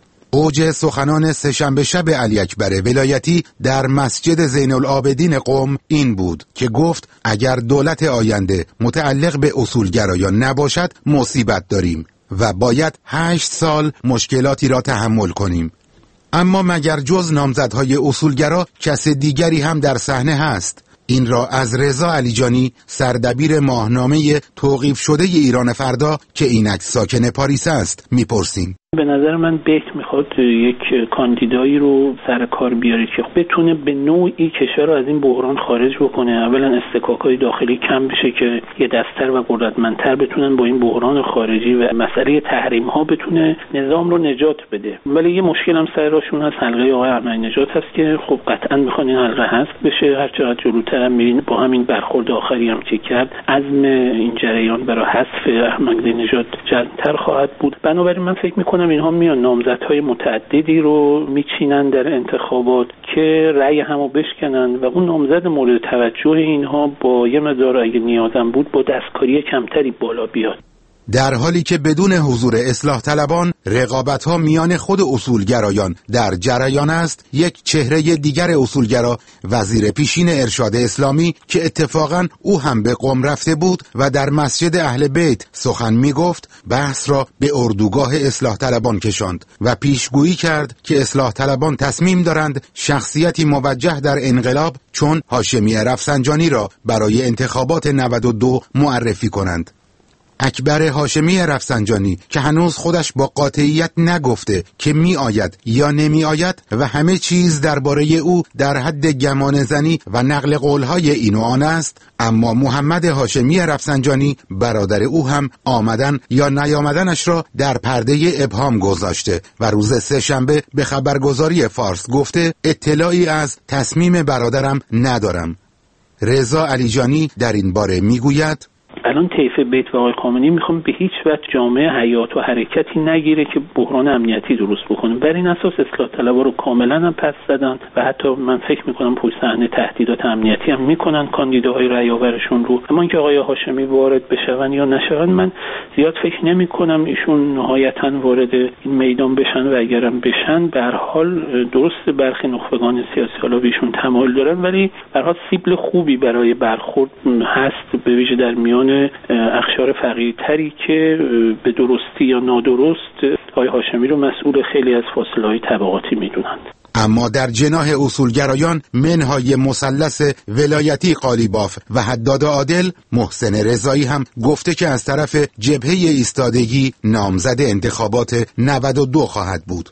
اوج سخنان سه‌شنبه شب علی اکبر ولایتی در مسجد زین العابدین قم این بود که گفت اگر دولت آینده متعلق به اصولگرایان نباشد مصیبت داریم و باید 8 سال مشکلاتی را تحمل کنیم. اما مگر جز نامزدهای اصولگرا کس دیگری هم در صحنه هست؟ این را از رضا علیجانی، سردبیر ماهنامه توقیف شده ایران فردا که اینک ساکن پاریس است میپرسیم. به نظر من بهت میخواد یک کاندیدایی رو سر کار بیاره که بتونه به نوعی کشور رو از این بحران خارج بکنه. اولا استکاک‌های داخلی کم بشه که یه دست‌تر و قدرتمندتر بتونن با این بحران خارجی و مسئله تحریم‌ها بتونه نظام رو نجات بده. ولی یه مشکل هم سر راشون هست، حلقه آقای احمدی نژاد هست که خب قطعاً میخوان این حلقه حذف بشه. هر چقدر جلوتر هم میرین با همین برخورد آخری هم که کرد، عزم این جریان برای حذف احمدی نژاد جلب‌تر خواهد بود. بنابراین من فکر می‌کنم اینها میان نامزدهای متعددی رو میچینن در انتخابات که رأی همو بشکنن و اون نامزد مورد توجه اینها با یه مقدار اگه نیازم بود با دستکاری کمتری بالا بیاد. در حالی که بدون حضور اصلاح طلبان رقابت‌ها میان خود اصولگرایان در جریان است، یک چهره دیگر اصولگرا، وزیر پیشین ارشاد اسلامی که اتفاقاً او هم به قم رفته بود و در مسجد اهل بیت سخن میگفت، بحث را به اردوگاه اصلاح طلبان کشاند و پیشگویی کرد که اصلاح طلبان تصمیم دارند شخصیتی موجه در انقلاب چون هاشمی رفسنجانی را برای انتخابات 92 معرفی کنند. اکبر هاشمی رفسنجانی که هنوز خودش با قاطعیت نگفته که می آید یا نمی آید و همه چیز درباره او در حد گمان زنی و نقل قولهای این و آن است، اما محمد هاشمی رفسنجانی برادر او هم آمدن یا نیامدنش را در پرده ابهام گذاشته و روز سه‌شنبه به خبرگزاری فارس گفته اطلاعی از تصمیم برادرم ندارم. رضا علیجانی در این باره میگوید الان طیف بیت و آقای خامنه‌ای میخوام به هیچ وجه جامعه حیات و حرکتی نگیره که بحران امنیتی درست بکنه. بر این اساس اصلاح طلبها رو کاملا هم پس زدن و حتی من فکر میکنم پشت صحنه تهدیدات امنیتی هم میکنن کاندیداهای رأی آورشون رو. اما اینکه آقای هاشمی وارد بشون یا نشون من زیاد فکر نمیکنم ایشون نهایتا وارد این میدان بشن و اگرم بشن به هر حال درست برخی نخبگان سیاسی حالا بهشون تمایل دارن، ولی به هر حال سیبل خوبی برای برخورد هست، به ویژه در میان اقشار فقیرتری که به درستی یا نادرست آقای هاشمی رو مسئول خیلی از فاصله‌های طبقاتی میدونند. اما در جناح اصولگرایان منهای مثلث ولایتی قالیباف و حداد عادل، محسن رضایی هم گفته که از طرف جبهه ایستادگی نامزد انتخابات 92 خواهد بود.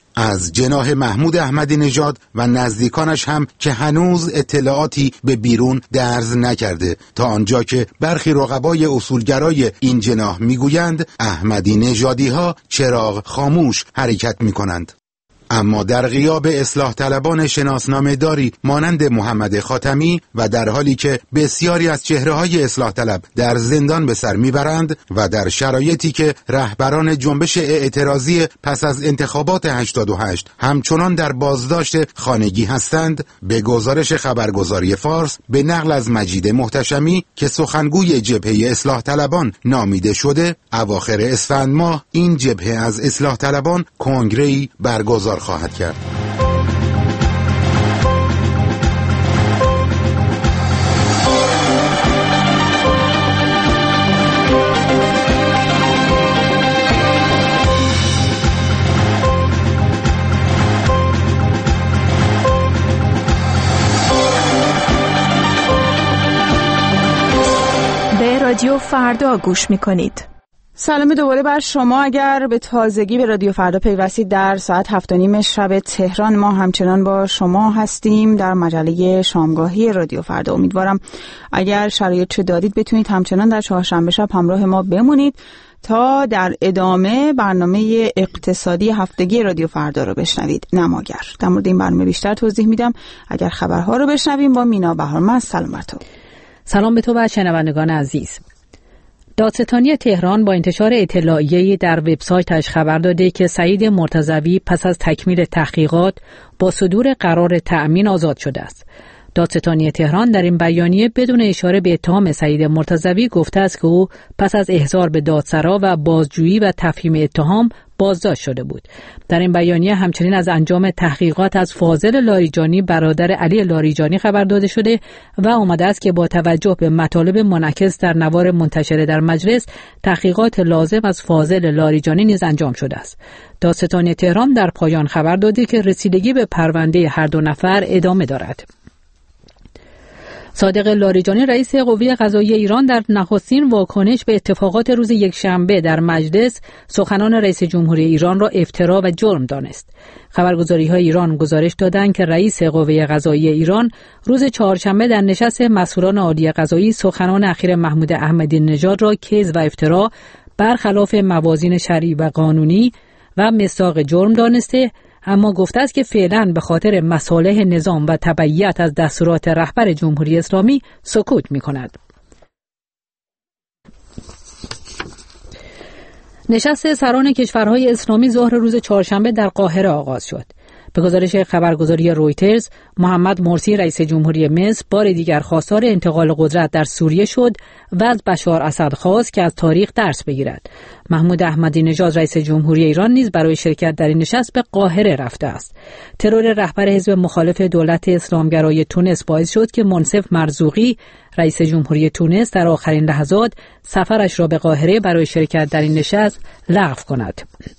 از جناح محمود احمدی نژاد و نزدیکانش هم که هنوز اطلاعاتی به بیرون درز نکرده، تا آنجا که برخی رقبای اصولگرای این جناح میگویند احمدی نژادی ها چراغ خاموش حرکت میکنند. اما در غیاب اصلاح طلبان شناسنامه داری مانند محمد خاتمی و در حالی که بسیاری از چهره‌های اصلاح طلب در زندان به سر میبرند و در شرایطی که رهبران جنبش اعتراضی پس از انتخابات 88 همچنان در بازداشت خانگی هستند، به گزارش خبرگزاری فارس به نقل از مجید محتشمی که سخنگوی جبهه اصلاح طلبان نامیده شده، اواخر اسفند ماه این جبهه از اصلاح طلبان کنگره‌ای برگزار خواهد کرد. رادیو فردا گوش میکنید. سلام دوباره بر شما. اگر به تازگی به رادیو فردا پیوستید، در ساعت 7:30 شب تهران ما همچنان با شما هستیم در مجله شامگاهی رادیو فردا. امیدوارم اگر شرایط چه دارید بتونید همچنان در چهارشنبه شب همراه ما بمونید تا در ادامه برنامه اقتصادی هفتگی رادیو فردا رو بشنوید. نماگر در مورد این برنامه بیشتر توضیح میدم. اگر خبرها رو بشنویم با مینا بهارمند. سلام بر تو. سلام به تو و شنوندگان عزیز. دادستانی تهران با انتشار اطلاعیه‌ای در وبسایتش خبر داده که سعید مرتضوی پس از تکمیل تحقیقات با صدور قرار تأمین آزاد شده است. دادستانی تهران در این بیانیه بدون اشاره به اتهام سعید مرتضوی گفته است که او پس از احضار به دادسرا و بازجویی و تفهیم اتهام بازداشت شده بود. در این بیانیه همچنین از انجام تحقیقات از فاضل لاریجانی برادر علی لاریجانی خبر داده شده و آمده است که با توجه به مطالب منعکس در نوار منتشر در مجلس، تحقیقات لازم از فاضل لاریجانی نیز انجام شده است. دادستانی تهران در پایان خبر داده که رسیدگی به پرونده هر دو نفر ادامه دارد. صادق لاریجانی رئیس قوه قضاییه ایران در نخستین واکنش به اتفاقات روز یکشنبه در مجلس سخنان رئیس جمهوری ایران را افترا و جرم دانست. خبرگزاری‌های ایران گزارش دادند که رئیس قوه قضاییه ایران روز چهارشنبه در نشست مسئولان عالی قضایی سخنان اخیر محمود احمدی نژاد را کذب و افترا برخلاف موازین شرعی و قانونی و مصداق جرم دانسته، اما گفته است که فعلا به خاطر مصالح نظام و تبعیت از دستورات رهبر جمهوری اسلامی سکوت می‌کند. نشست سران کشورهای اسلامی ظهر روز چهارشنبه در قاهره آغاز شد. به گزارش خبرگزاری رویترز، محمد مرسی رئیس جمهوری مصر بار دیگر خواستار انتقال قدرت در سوریه شد و از بشار اسد خواست که از تاریخ درس بگیرد. محمود احمدی نژاد رئیس جمهوری ایران نیز برای شرکت در این نشست به قاهره رفته است. ترور رهبر حزب مخالف دولت اسلامگرای تونس باعث شد که منصف مرزوقی رئیس جمهوری تونس در آخرین لحظات سفرش را به قاهره برای شرکت در این نشست لغو کند.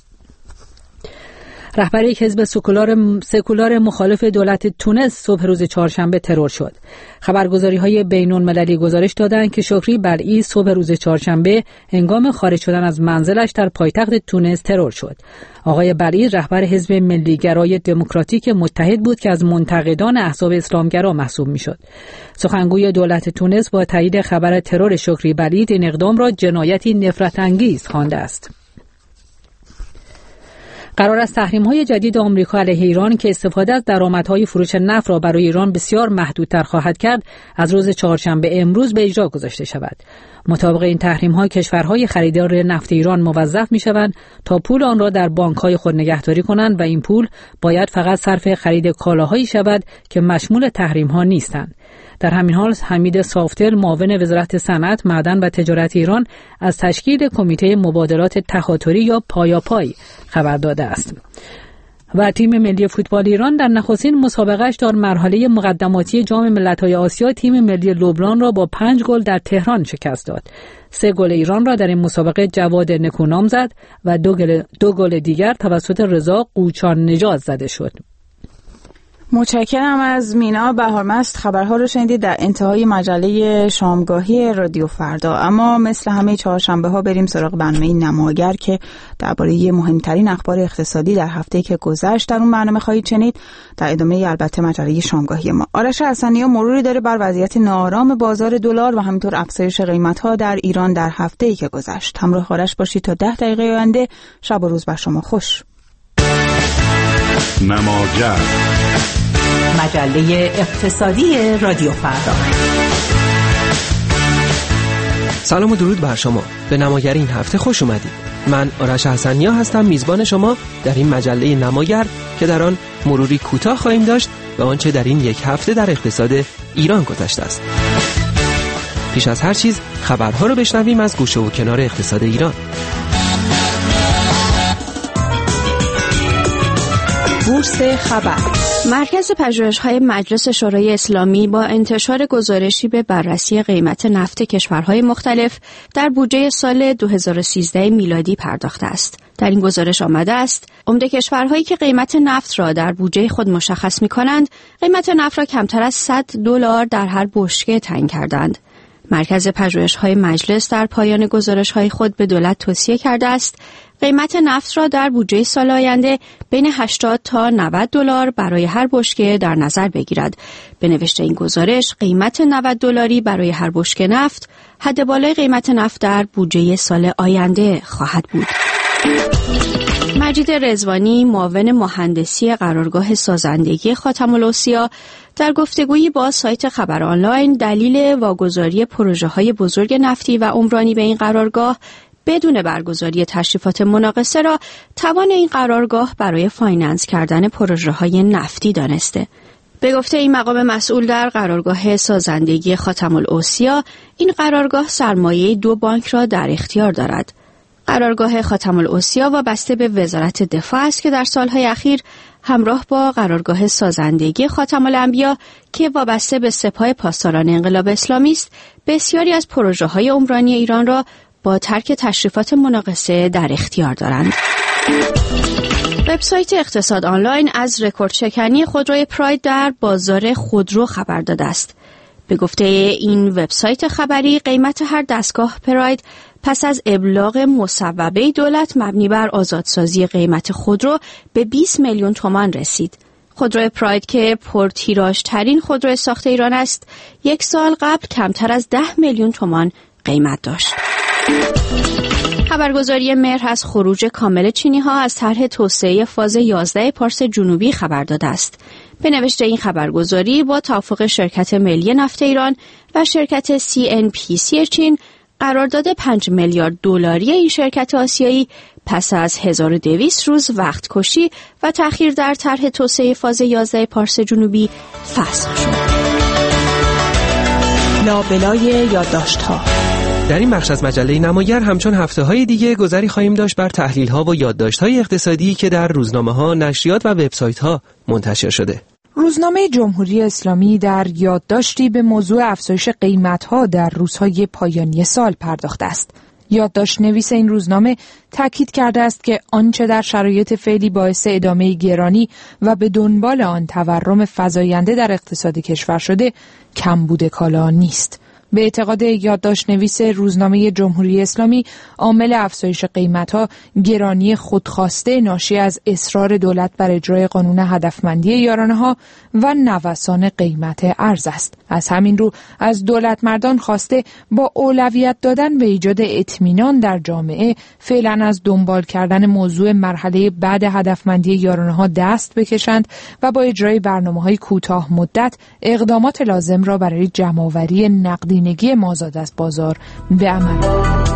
رهبر یک حزب سکولار مخالف دولت تونس صبح روز چهارشنبه ترور شد. خبرگزاری‌های بین‌المللی گزارش دادند که شکری بلعی صبح روز چهارشنبه هنگام خارج شدن از منزلش در پایتخت تونس ترور شد. آقای بلعی رهبر حزب ملیگرای دموکراتیک متحد بود که از منتقدان احزاب اسلامگرا محسوب می‌شد. سخنگوی دولت تونس با تایید خبر ترور شکری بلعی این اقدام را جنایتی نفرت‌انگیز خوانده است. قرار است تحریم‌های جدید آمریکا علیه ایران که استفاده از درآمدهای فروش نفت را برای ایران بسیار محدودتر خواهد کرد، از روز چهارشنبه امروز به اجرا گذاشته شود. مطابق این تحریم‌ها کشورهای خریدار نفت ایران موظف می‌شوند تا پول آن را در بانک‌های خود نگهداری کنند و این پول باید فقط صرف خرید کالاهایی شود که مشمول تحریم‌ها نیستند. در همین حال حمید صافتر معاون وزارت صنعت، معدن و تجارت ایران از تشکیل کمیته مبادلات تهاتری یا پایاپای خبر داده است. و تیم ملی فوتبال ایران در نخستین مسابقه‌اش در مرحله مقدماتی جام ملت‌های آسیا تیم ملی لبنان را با 5 گل در تهران شکست داد. 3 گل ایران را در این مسابقه جواد نکونام زد و 2 گل دیگر توسط رضا قوچان نژاد زده شد. متشکرم از مینا بهارمند. خبرها رو شنیدید در انتهای مجله شامگاهی رادیو فردا. اما مثل همه چهارشنبه ها بریم سراغ برنامه نماگر که درباره مهمترین اخبار اقتصادی در هفته‌ای که گذشت در اون برنامه خواهید شنید. در ادامه البته مجله شامگاهی ما آرش حسنی‌ها مروری داره بر وضعیت ناآرام بازار دلار و همینطور افزایش قیمت‌ها در ایران در هفته‌ای که گذشت. همراه آرش باشید تا 10 دقیقه آینده. شب و روز بر شما خوش. نماگر، مجله اقتصادی رادیو فردا. سلام و درود بر شما. به نماگر این هفته خوش اومدید. من آرش حسنیا هستم، میزبان شما در این مجله نماگر که در آن مروری کوتاه خواهیم داشت به آنچه در این یک هفته در اقتصاد ایران گذشته است. پیش از هر چیز خبرها رو بشنویم از گوشه و کنار اقتصاد ایران. بورس خبر. مرکز پژوهش‌های مجلس شورای اسلامی با انتشار گزارشی به بررسی قیمت نفت کشورهای مختلف در بودجه سال 2013 میلادی پرداخته است. در این گزارش آمده است عمده کشورهایی که قیمت نفت را در بودجه خود مشخص می‌کنند، قیمت نفت را کمتر از $100 در هر بشکه تعیین کردند. مرکز پژوهش‌های مجلس در پایان گزارش‌های خود به دولت توصیه کرده است قیمت نفت را در بودجه سال آینده بین 80 تا $90 برای هر بشکه در نظر بگیرد. به نوشته این گزارش، قیمت $90 برای هر بشکه نفت حد بالای قیمت نفت در بودجه سال آینده خواهد بود. مجید رضوانی، معاون مهندسی قرارگاه سازندگی خاتم الاسیا، در گفتگویی با سایت خبر آنلاین دلیل واگذاری پروژه‌های بزرگ نفتی و عمرانی به این قرارگاه بدون برگزاری تشریفات مناقصه را توان این قرارگاه برای فایننس کردن پروژه‌های نفتی دانسته. به گفته این مقام مسئول در قرارگاه سازندگی خاتم الاسیا، این قرارگاه سرمایه 2 بانک را در اختیار دارد. قرارگاه خاتم الاسیا وابسته به وزارت دفاع است که در سالهای اخیر همراه با قرارگاه سازندگی خاتم الانبیا که وابسته به سپاه پاسداران انقلاب اسلامی است، بسیاری از پروژه‌های عمرانی ایران را با ترک تشریفات مناقصه در اختیار دارند. وبسایت اقتصاد آنلاین از رکورد شکنی خودروی پراید در بازار خودرو خبر داده است. به گفته این وبسایت خبری، قیمت هر دستگاه پراید پس از ابلاغ مصوبه دولت مبنی بر آزادسازی قیمت خودرو به 20 میلیون تومان رسید. خودرو پراید که پرتیراژترین خودرو ساخت ایران است، 1 سال قبل کمتر از 10 میلیون تومان قیمت داشت. خبرگزاری مهر از خروج کامل چینی‌ها از طرح توسعه فاز 11 پارس جنوبی خبر داده است. به نوشته این خبرگزاری، با توافق شرکت ملی نفت ایران و شرکت CNPC چین، قرارداد $5 میلیارد این شرکت آسیایی پس از 1200 روز وقت کشی و تأخیر در طرح توسعه فاز 11 پارس جنوبی فسخ شد. لابلای یادداشت‌ها. در این بخش از مجله نماگر همچون هفته‌های دیگه گذری خواهیم داشت بر تحلیل‌ها و یادداشت‌های اقتصادی که در روزنامه‌ها، نشریات و وبسایت‌ها منتشر شده. روزنامه جمهوری اسلامی در یادداشتی به موضوع افزایش قیمت‌ها در روزهای پایانی سال پرداخته است. یادداشت نویس این روزنامه تاکید کرده است که آنچه در شرایط فعلی باعث ادامه گرانی و به دنبال آن تورم فزاینده در اقتصاد کشور شده، کمبود کالا نیست. به اعتقاد یادداشت نویس روزنامه جمهوری اسلامی، عامل افزایش قیمت‌ها گرانی خودخواسته ناشی از اصرار دولت بر اجرای قانون هدفمندی یارانه‌ها و نوسان قیمت ارز است. از همین رو از دولتمردان خواسته با اولویت دادن به ایجاد اطمینان در جامعه فعلا از دنبال کردن موضوع مرحله بعد هدفمندی یارانه‌ها دست بکشند و با اجرای برنامه‌های کوتاه مدت اقدامات لازم را برای جمع‌آوری نقدینگی مازاد از بازار به عمل.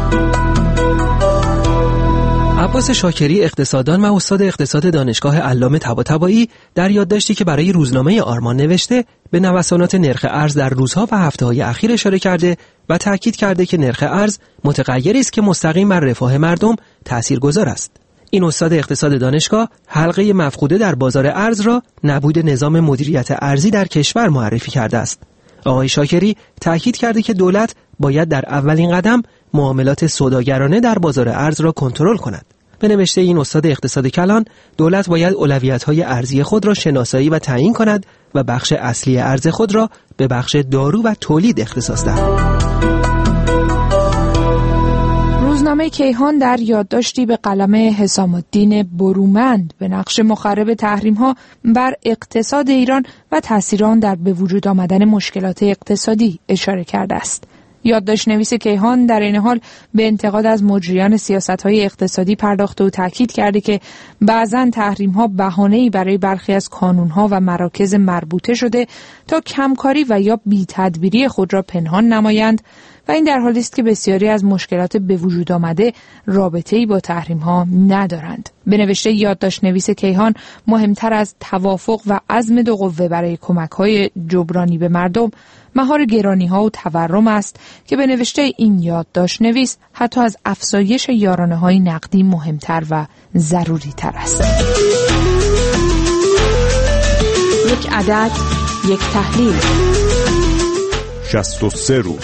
عباس شاکری، اقتصاددان و استاد اقتصاد دانشگاه علامه طباطبایی، در یادداشتی که برای روزنامه آرمان نوشته به نوسانات نرخ ارز در روزها و هفته‌های اخیر اشاره کرده و تاکید کرده که نرخ ارز متغیری است که مستقیم بر رفاه مردم تاثیرگذار است. این استاد اقتصاد دانشگاه حلقه مفقوده در بازار ارز را نبود نظام مدیریت ارزی در کشور معرفی کرده است. آقای شاکری تاکید کرده که دولت باید در اولین قدم معاملات سوداگرانه در بازار ارز را کنترل کند. به نوشته این استاد اقتصاد کلان، دولت باید اولویت‌های ارزی خود را شناسایی و تعیین کند و بخش اصلی ارز خود را به بخش دارو و تولید اختصاص دهد. روزنامه کیهان در یادداشتی به قلم حسام الدین برومند به نقش مخرب تحریم‌ها بر اقتصاد ایران و تأثیر آن در به وجود آمدن مشکلات اقتصادی اشاره کرده است. یادداشت‌نویس کیهان در این حال به انتقاد از مجریان سیاست‌های اقتصادی پرداخته و تاکید کرده که بعضاً تحریم‌ها بهانه‌ای برای برخی از کانون‌ها و مراکز مربوطه شده تا کمکاری و یا بی‌تدبیری خود را پنهان نمایند و این در حالی است که بسیاری از مشکلات به وجود آمده رابطه‌ای با تحریم‌ها ندارند. به نوشته یادداشت‌نویس کیهان، مهمتر از توافق و عزم دو قوه برای کمک‌های جبرانی به مردم، مهار گرانی‌ها و تورم است که به نوشته این یادداشت‌نویس حتی از افزایش یارانه‌های نقدی مهمتر و ضروری‌تر است. یک عدد، یک تحلیل. 63 روز.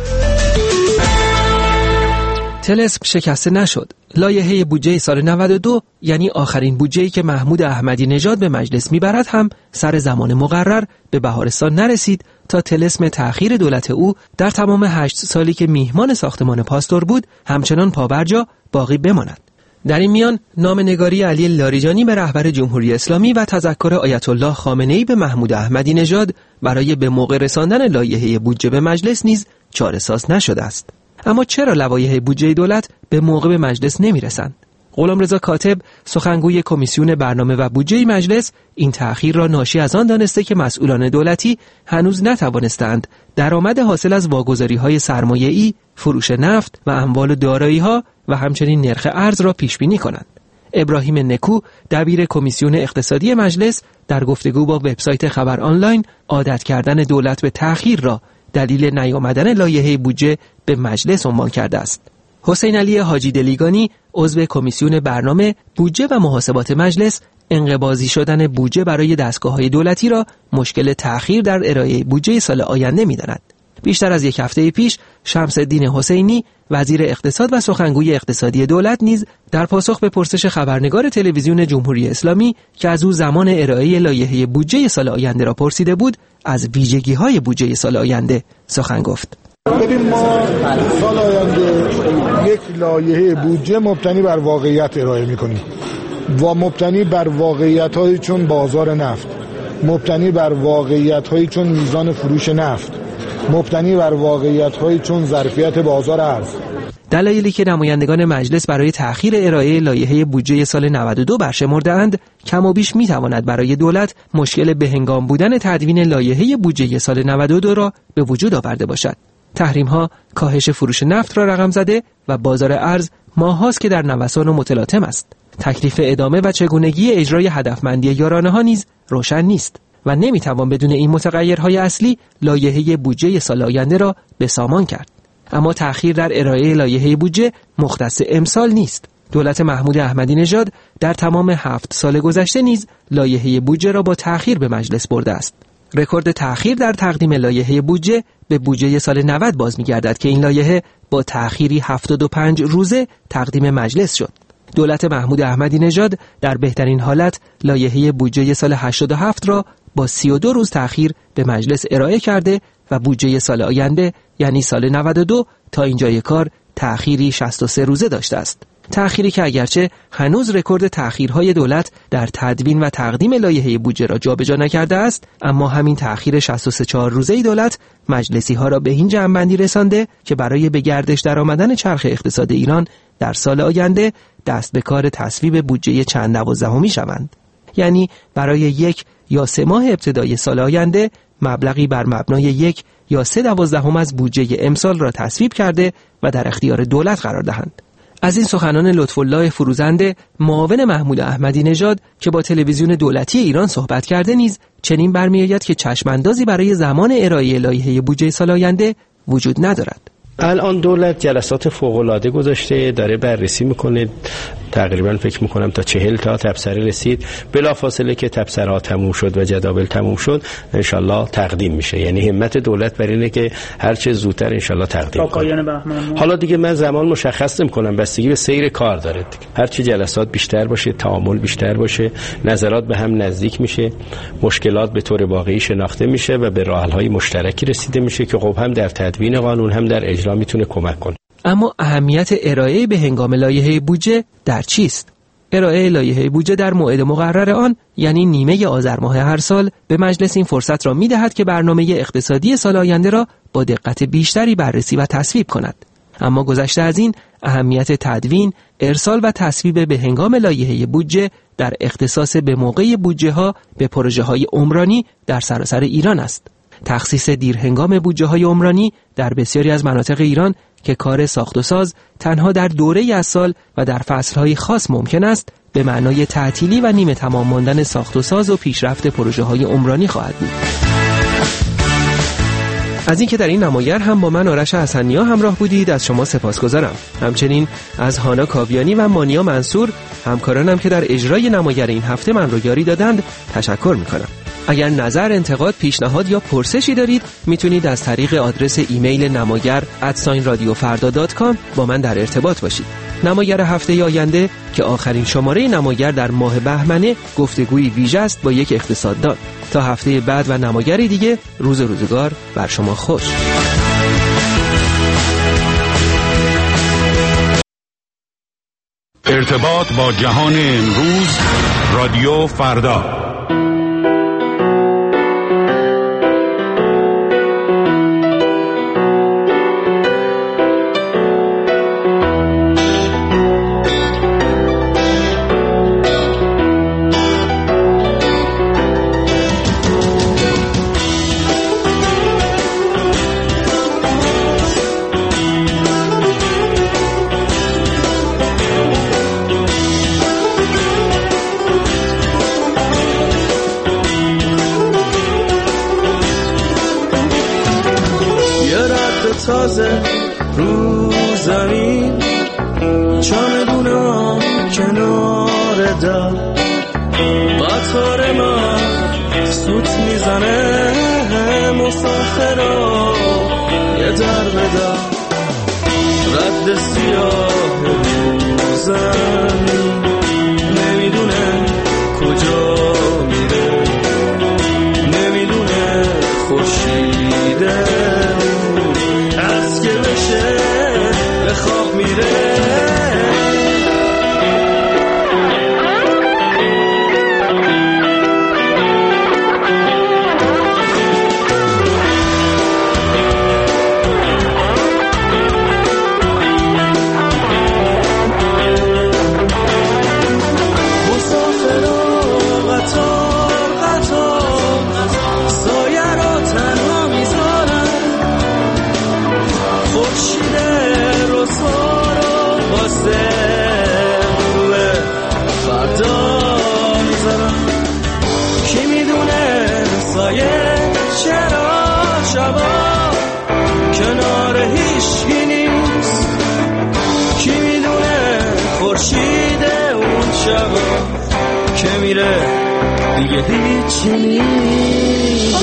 طلسم شکسته نشد. لایحه بودجه سال 92 یعنی آخرین بودجه‌ای که محمود احمدی نژاد به مجلس میبرد هم سر زمان مقرر به بهارستان نرسید تا طلسم تأخیر دولت او در تمام 8 سالی که میهمان ساختمان پاستور بود همچنان پابرجا باقی بماند. در این میان نامه‌نگاری علی لاریجانی به رهبر جمهوری اسلامی و تذکر آیت الله خامنه‌ای به محمود احمدی نژاد برای به موقع رساندن لایحه بودجه به مجلس نیز چاره‌ساز نشده است. اما چرا لوایح بودجه دولت به موقع به مجلس نمیرسند؟ غلامرضا کاتب، سخنگوی کمیسیون برنامه و بودجه مجلس، این تأخیر را ناشی از آن دانسته که مسئولان دولتی هنوز نتوانستند درآمد حاصل از واگذاری‌های سرمایه‌ای، فروش نفت و اموال و دارایی‌ها و همچنین نرخ ارز را پیش بینی کنند. ابراهیم نکو، دبیر کمیسیون اقتصادی مجلس، در گفتگو با وبسایت خبر آنلاین عادت کردن دولت به تأخیر را دلیل نیامدن لایحه بودجه به مجلس عنوان کرده است. حسین علی حاجی دلیگانی، عضو کمیسیون برنامه، بودجه و محاسبات مجلس، انقباضی شدن بودجه برای دستگاه‌های دولتی را مشکل تأخیر در ارائه بودجه سال آینده می‌داند. بیشتر از یک هفته پیش شمس الدین حسینی، وزیر اقتصاد و سخنگوی اقتصادی دولت نیز در پاسخ به پرسش خبرنگار تلویزیون جمهوری اسلامی که از او زمان ارائه لایحه بودجه سال آینده را پرسیده بود، از ویژگی‌های بودجه سال آینده سخن گفت. ببین، ما سال آینده یک لایحه بودجه مبتنی بر واقعیت ارائه می‌کنیم و مبتنی بر واقعیت‌هایی چون بازار نفت، مبتنی بر واقعیت‌هایی چون میزان فروش نفت، مبتنی بر واقعیت‌هایی چون ظرفیت بازار ارز. دلایلی که نمایندگان مجلس برای تأخیر ارائه لایحه بودجه سال 92 برشمرده‌اند، کم و بیش می‌تواند برای دولت مشکل بهنگام بودن تدوین لایحه بودجه سال 92 را به وجود آورده باشد. تحریم‌ها کاهش فروش نفت را رقم زده و بازار ارز ماه‌هاست که در نوسان و متلاطم است. تکلیف ادامه و چگونگی اجرای هدفمندی یارانه‌ها نیز روشن نیست و نمی‌توان بدون این متغیرهای اصلی لایحه بودجه سال آینده را به سامان کرد. اما تأخیر در ارائه لایحه بودجه مختص امسال نیست. دولت محمود احمدی نژاد در تمام 7 سال گذشته نیز لایحه بودجه را با تأخیر به مجلس برده است. رکورد تأخیر در تقدیم لایحه بودجه به بودجه سال 90 باز می‌گردد که این لایحه با تأخیری 75 روزه تقدیم مجلس شد. دولت محمود احمدی نژاد در بهترین حالت لایحه بودجه سال 87 را با 32 روز تأخیر به مجلس ارائه کرده و بودجه سال آینده یعنی سال 92 تا اینجای کار تأخیری 63 روزه داشته است. تأخیری که اگرچه هنوز رکورد تأخیرهای دولت در تدوین و تقدیم لایحه بودجه را جابجا نکرده است، اما همین تأخیر 63 روزه دوولت مجلسی‌ها را به این جمع‌بندی رسانده که برای به گردش درآمدن چرخ اقتصاد ایران در سال آینده دست به کار تصویب بودجه چند دوازدهمی شوند. یعنی برای 1 یا 3 ماه ابتدای سال آینده مبلغی بر مبنای 1 یا 3/12 از بودجه امسال را تصویب کرده و در اختیار دولت قرار دهند. از این سخنان لطف‌الله فروزنده، معاون محمود احمدی نژاد که با تلویزیون دولتی ایران صحبت کرده نیز چنین برمی‌آید که چشم‌اندازی برای زمان ارائه لایحه بودجه سال آینده وجود ندارد. الان دولت جلسات فوق‌العاده گذاشته، داره بررسی میکنه، تقریبا فکر میکنم تا 40 تا تبصره رسید. بلافاصله که تبصره‌ها تموم شد و جداول تموم شد انشالله تقدیم میشه. یعنی همت دولت بر اینه که هر چه زودتر انشالله تقدیم کنه. حالا دیگه من زمان مشخص نمیکنم، بستگی به سیر کار داره. هر چه جلسات بیشتر باشه، تعامل بیشتر باشه، نظرات به هم نزدیک میشه، مشکلات به طور واقعی شناخته میشه و به راه‌های مشترکی رسیده میشه که خب هم در تدوین قانون هم در اجرا میتونه کمک کنه. اما اهمیت ارائه به هنگام لایحه بودجه در چیست؟ ارائه لایحه بودجه در موعد مقرر آن، یعنی نیمه آذر ماه هر سال، به مجلس این فرصت را می‌دهد که برنامه اقتصادی سال آینده را با دقت بیشتری بررسی و تصویب کند. اما گذشته از این، اهمیت تدوین، ارسال و تصویب به هنگام لایحه بودجه در اختصاص به موقع بودجه‌ها به پروژه‌های عمرانی در سراسر ایران است. تخصیص دیرهنگام بودجه‌های عمرانی در بسیاری از مناطق ایران که کار ساخت و ساز تنها در دوره‌ای از سال و در فصل‌های خاص ممکن است، به معنای تعطیلی و نیمه تمام ماندن ساخت و ساز و پیشرفت پروژه‌های عمرانی خواهد بود. از اینکه در این نمایر هم با من آرش حسنیا همراه بودید از شما سپاسگزارم. همچنین از هانا کاویانی و مانیا منصور، همکارانم که در اجرای نمایر این هفته من رو یاری دادند، تشکر می‌کنم. اگر نظر، انتقاد، پیشنهاد یا پرسشی دارید، میتونید از طریق آدرس ایمیل namagar@radiofarda.com با من در ارتباط باشید. نمایر هفته آینده که آخرین شماره نمایر در ماه بهمن، گفتگویی ویژه است با یک اقتصاددان. تا هفته بعد و نمایری دیگه، روزگار بر شما خوش. ارتباط با جهان امروز، رادیو فردا. تازه رو زمین، چمدونم کنار در، قطار من سوت میزنه مسافرا یه در به در، رد سیاه رو زمین نمیدونه کجا میره، نمیدونه خورشیده از که بشه به خواب میره. که میره دیگه هیچی نیست.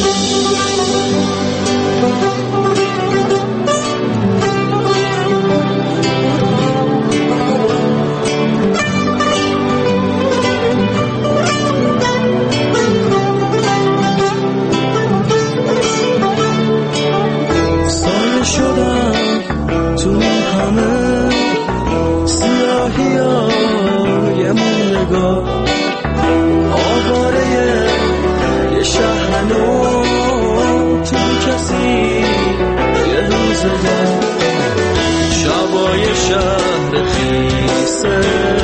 سایه شدم تو همه سیاهی های موندگار، آواره یه شهر نو تو کسی یه روزگار، شبای شهر خیسه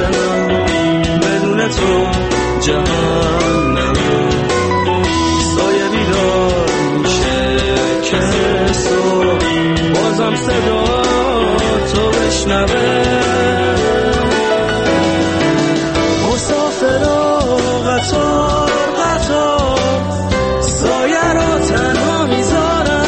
بدون تو جهنمه، سایه بیدار میشه که صبح بازم صدا تو بشنوه. قطار سایه را تنها میذارم،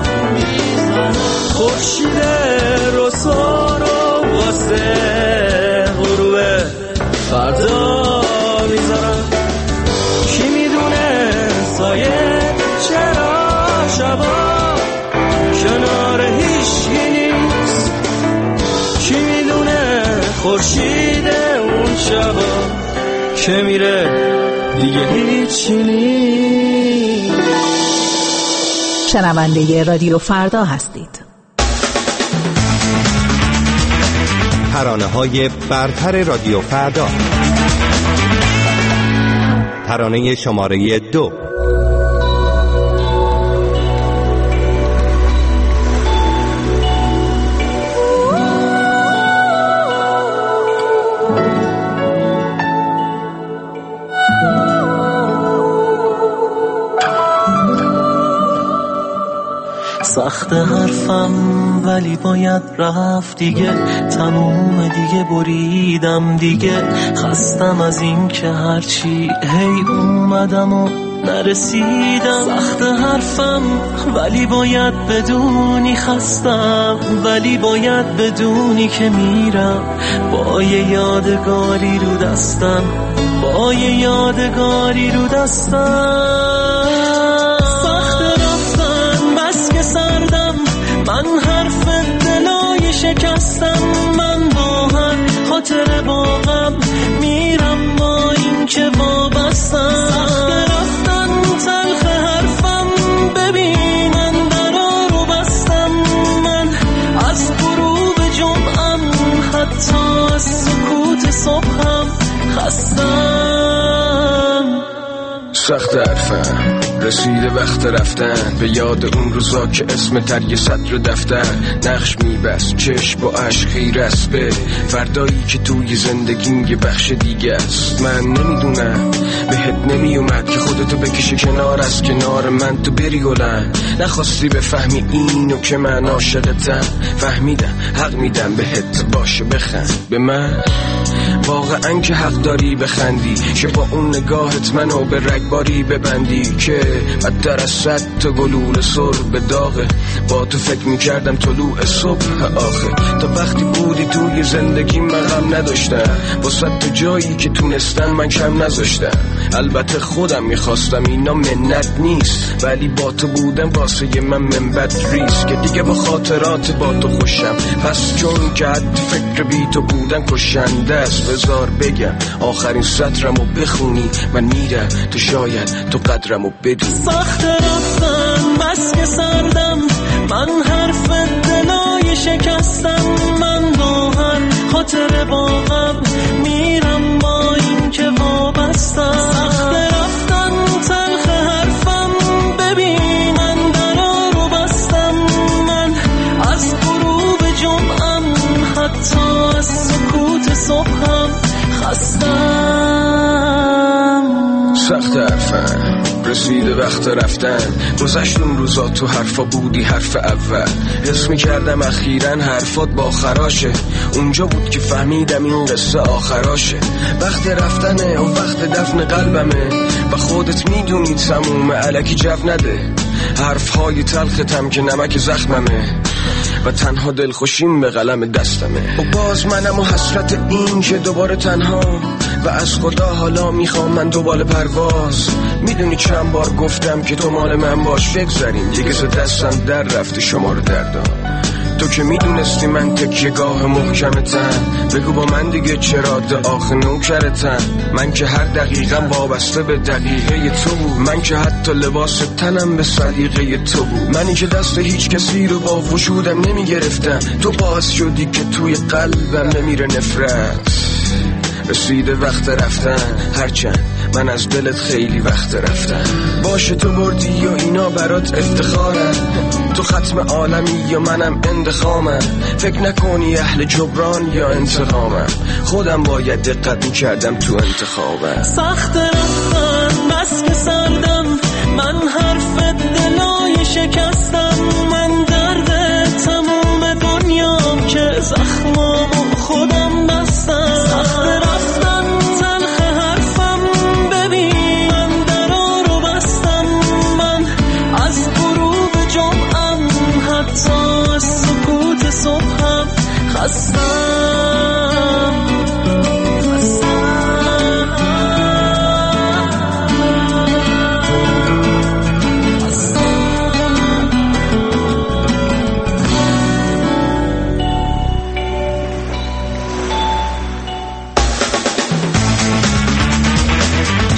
خورشید رسوا رو واسه غروب فردا میذارم. کی میدونه سایه چرا شبا کنار هیچی نیست، کی میدونه خورشید اون شبا که میره دیگه هیچی نیست. شنونده رادیو فردا هستید. ترانه‌های برتر رادیو فردا. ترانه شماره 2. سخت حرفم ولی باید رفت دیگه، تموم دیگه، بریدم دیگه، خستم از این که هرچی هی اومدم و نرسیدم. سخت حرفم ولی باید بدونی خستم، ولی باید بدونی که میرم با یه یادگاری رو دستم، با یه یادگاری رو دستم. سردم من حرف دلای شکستم، من با هر خاطر باغم میرم با این که وابستم. سخت رفتن تلخ حرفم، ببینن درا رو بستم، من از غروب جمعم حتی از سکوت صبحم خستم. سخت حرفم رسیده وقت رفتن، به یاد اون روزا که اسم تر یه سطر دفتر نقش میبست، چشم با عشق خیره است به فردایی که توی زندگیم یه بخش دیگه است. من نمیدونم بهت نمیومد که خودتو بکشی کنار از کنار من، تو بری گلن نخواستی بفهمی اینو که من عاشقتم. فهمیدم حق میدم بهت، باشه بخند به من، واقعا که حق داری بخندی، که با اون نگاهت منو به رگباری ببندی که بدتر از 100 تا گلوله سر به داغه. با تو فکر میکردم طلوع صبح آخه، تا وقتی بودی توی زندگی من غم نداشتم، با 100 تا جایی که تونستم من کم نذاشتم. البته خودم میخواستم، اینا منت نیست، ولی با تو بودم واسه من منبت ریست، که دیگه با خاطرات با تو خوشم. پس چون که حد فکر بی تو بودن کشنده است، بذار بگم آخرین سطرمو بخونی، من میرم تو شاید تو قدرمو بدونی. سخت رفتن مسک سردم، من حرف دلای شکستم، من با هر خاطر باغم میرم با این که وابستم. سخت رفتن تلخ حرفم، ببینن درا رو بستم، من از غروب جمعم حتی از سکوت صبحم خستم. سخت حرفم رسیده وقت رفتن، گذشت اون روزا تو حرفا بودی حرف اول، حس میکردم اخیراً حرفات با خراشه، اونجا بود که فهمیدم این قصه آخراشه. وقت رفتنه و وقت دفن قلبمه، و خودت میدونی تموم الکی جو نده، حرفهای تلختم که نمک زخممه، و تنها دلخوشیم به قلم دستمه. و باز منم و حسرت این که دوباره تنها، و از خدا حالا میخوام من دوباره پرواز. میدونی چند بار گفتم که تو مال من باش، بگذاریم دیگه ز دستم در رفته شما رو دردان. تو که میدونستی من تکیه‌گاه محکمتم، بگو با من دیگه چرا آخه نوکرتم. من که هر دقیقم وابسته به دقیقه تو بود، من که حتی لباس تنم به سلیقه تو بود، منی که دست هیچ کسی رو با وجودم نمیگرفتم، تو باعث شدی که توی قلبم نمیره نفرت. رسیده وقت رفتن، هرچند من از دلت خیلی وقت رفتم. باشه تو بردی و اینا برات افتخارم، تو ختم عالمی یا منم اندخامم. فکر نکنی اهل جبران یا انتقامم، خودم باید دقت میکردم تو انتخابم. سخت رفتن مسک سردم، من حرف دلای شکستم، من درد تموم دنیام که زخمامو خودم بستم. سخت رفتن تلخ حرفم، ببین من درا رو بستم، من از غروب جمعم حتی از سکوت صبحم خستم.